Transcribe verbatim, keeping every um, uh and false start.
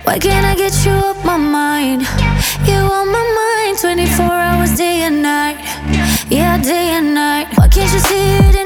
Why can't I get you off my mind? You on my mind twenty-four hours, day and night. Yeah, day and night. Why can't you see it